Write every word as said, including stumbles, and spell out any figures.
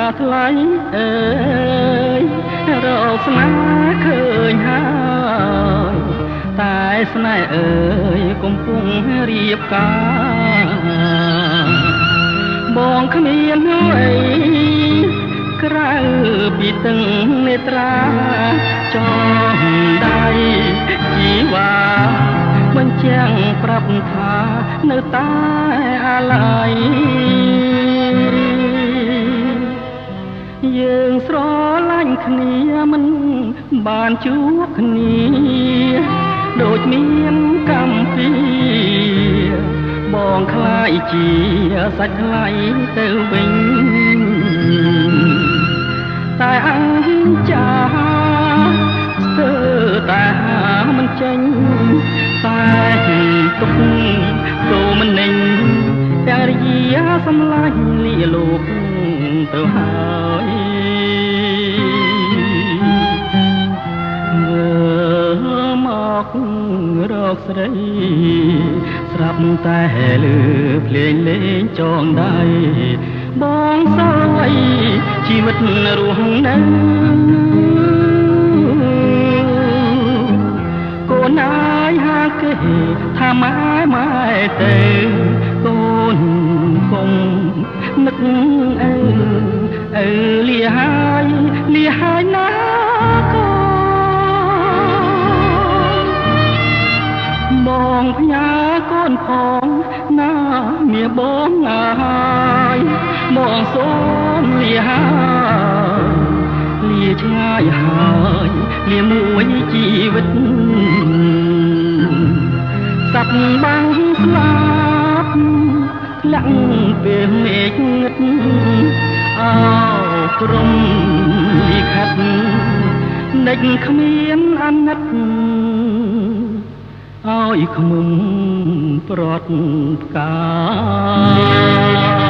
ថ្លៃអើយរកស្នេហ៍ឃើញហើយតែស្នេហ៍អើយកំពុងរៀបការបងគ្មានអីក្រៅពីទឹកនេត្រាចងដៃជីវ៉ាបញ្ជាំងប្រាប់ថានៅតែអាឡ័យយើងស្រឡាញ់គ្នាមិនបានជួបគ្នាដូចមានកម្មពីបងខ្លាយជាសាច់ថ្លៃទៅវិញតែអញចាស្ទើរតែមិនចេញតែទុកទូមិននិញតែរយាសំឡាញ់លាលោកទៅហើយមើលមករកស្រីស្រាប់តែលឺភ្លេងលេងចងដៃបងសើយជីវិតរស់នៅកូនអាយហាគេថាម៉ែម៉ែទៅកូនគង់នឹកអើអើលាហើយលាហើយណាកូនបងផ្ញើកូនផងណាមាបងហើយបងសូមលាហើយលាឆ្ងាយហើយលាមួយជីវិតសັບបាំងស្លាប់ធ្លាក់ពេលមេឃងឹតអោក្រុមលិខិតនិចគ្មានអាណិតឲ្យខ្មុំប្រត់ផ្កា